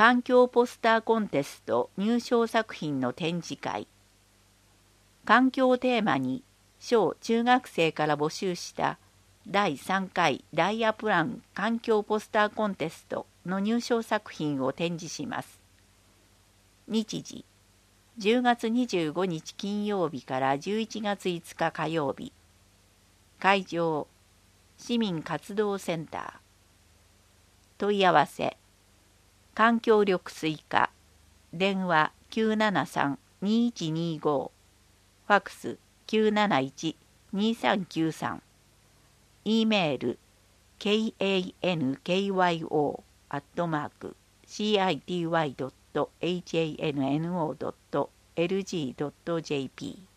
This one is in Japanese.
環境ポスターコンテスト入賞作品の展示会。環境をテーマに小中学生から募集した第3回ダイヤプラン環境ポスターコンテストの入賞作品を展示します。日時10月25日金曜日から11月5日火曜日。会場市民活動センター。問い合わせ環境緑水課電話 973-2125 ファックス 971-2393 E メール kankyo@city.hanno.lg.jp